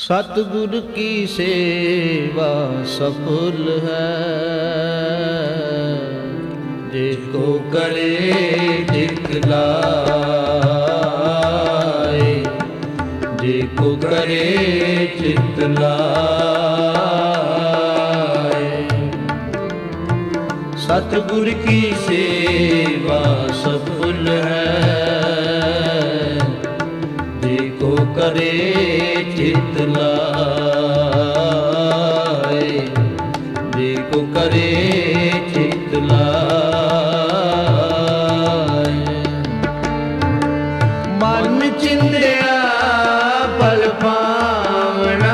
सतगुर की सेवा सफल है, जिसको करे चितलाए, जिसको करे चितलाए। सतगुर की सेवा सफल है, जिसको करे चितलाए, जिसको करे चितलाए। मन चिंदिया पल पावना,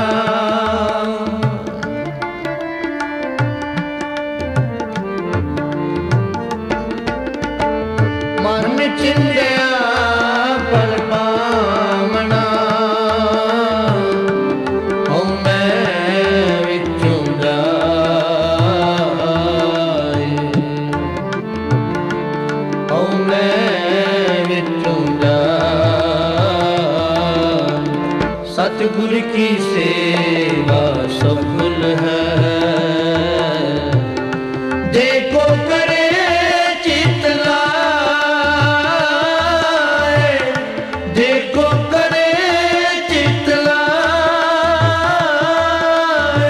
मन चिंदिया पल पावना। सतगुर की सेवा सफल है, देखो करे चितलाए, देखो करे चितलाए।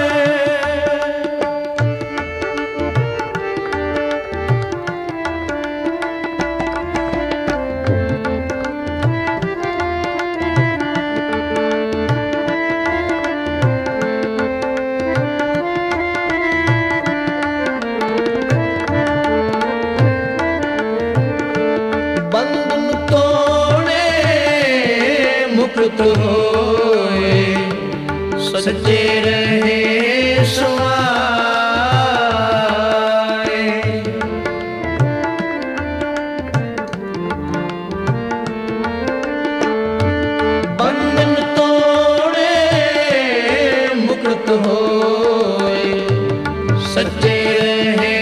मुक्त होए सच्चे रहे समाए, बंधन तोड़े मुक्त होए सच्चे रहे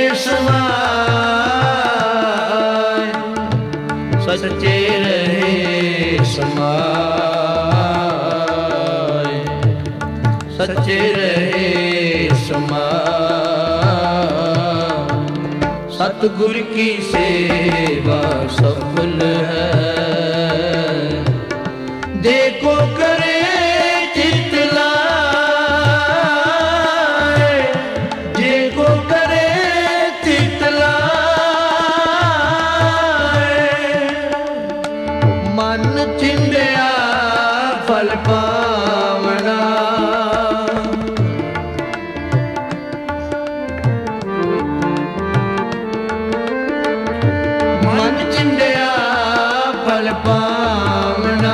समाए, सच्चे रहे समाए, सच्चे रहे समाए। सतगुर की सेवा सफल है, देखो करे चितलाए, देखो करे चितलाए। मन चिंदिया फल पावना, मन चिंदिया फल पावना।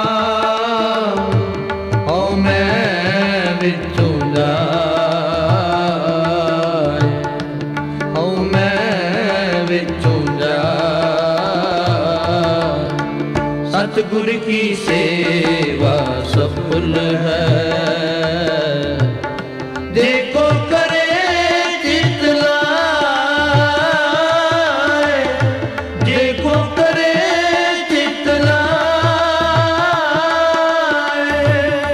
ओ मैं विचों जाए, ओ मैं विचों जाए। सतगुर की सेवा सफल है, देखो करे चितलाए, देखो करे चितलाए।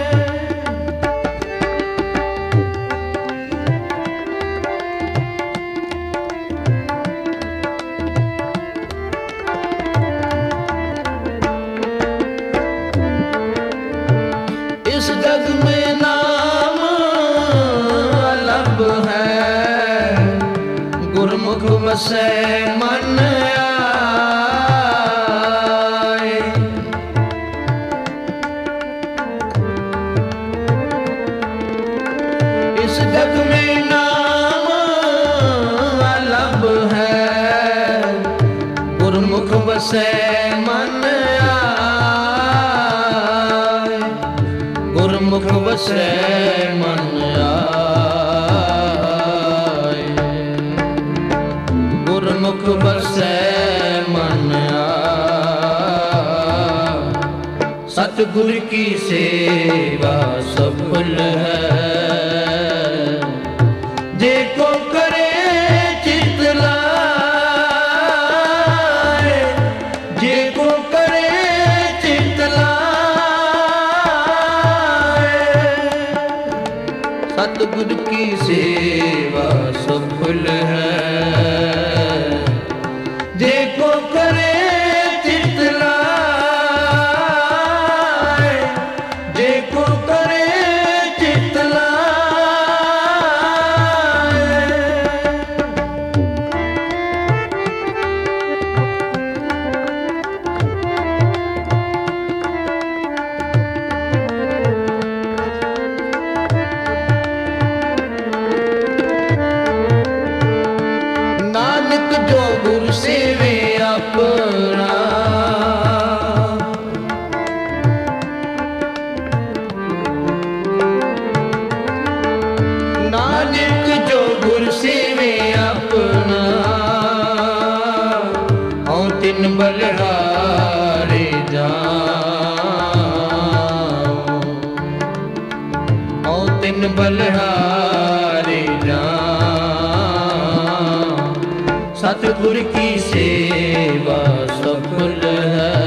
इस जग में नाम अलग है, गुरमुख बसे मन आए। इस जग में नाम अलग है, गुरमुख बसे मन गुरमुख बसे मन आए, गुरमुख बसे मन आए। सतगुर की सेवा सफल है, देखो करे चितलाए, देखो करे चितलाए। सतगुरु की सेवा सफल है। देखो करे चित लाए, देखो करे चित लाए। नानक जो गुरु सेवे अपना, नानक जो गुरु सेवे अपना, औ तिन बलिहारे जाऊं, औ तिन बलिहारे जाऊं। सतगुर की सेवा सफल है।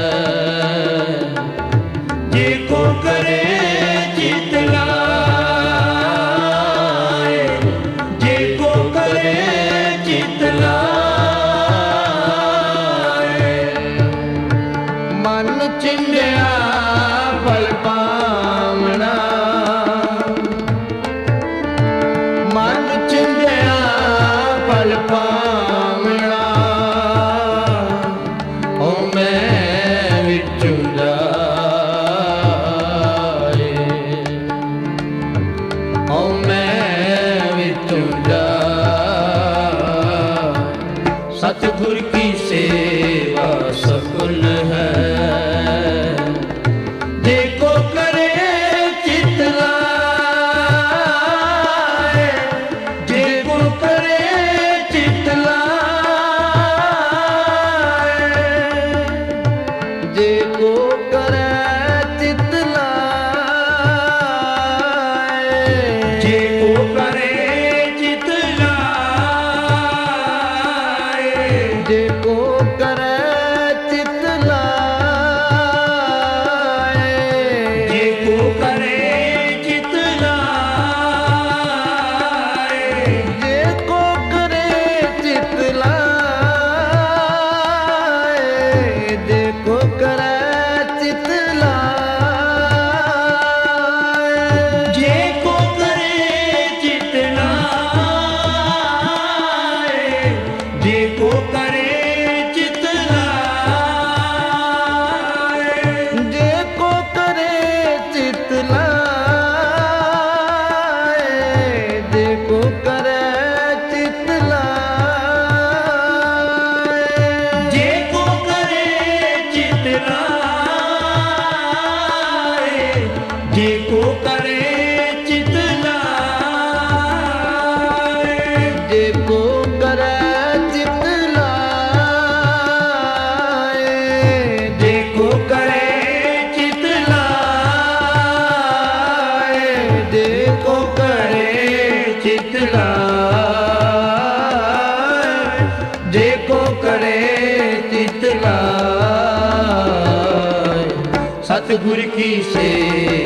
जे को करे चित लाए, जे को करे चित लाए। मन चिंध्या फल पावना, मन चिंध्या फल पावना। ओ मैं विचु जाए, ओ मैं विचु जाए। सतगुर की सेवा सफल है। देखो करे चित लाए, देखो करे चित लाए। देखो करे चित लाए, देखो करे चित लाए। देखो करे चित लाए, देखो करे चित लाए। देखो करे चित लाए, देखो करे चित लाए। देखो करे चित लाए, देखो करे चित लाए। देखो करे चित लाए, देखो करे चित लाए। देखो करे चित लाए, देखो करे चित लाए। देखो करे चित लाए, देखो करे चित लाए। देखो करे चित लाए, देखो करे चित लाए। सतगुर की सेवा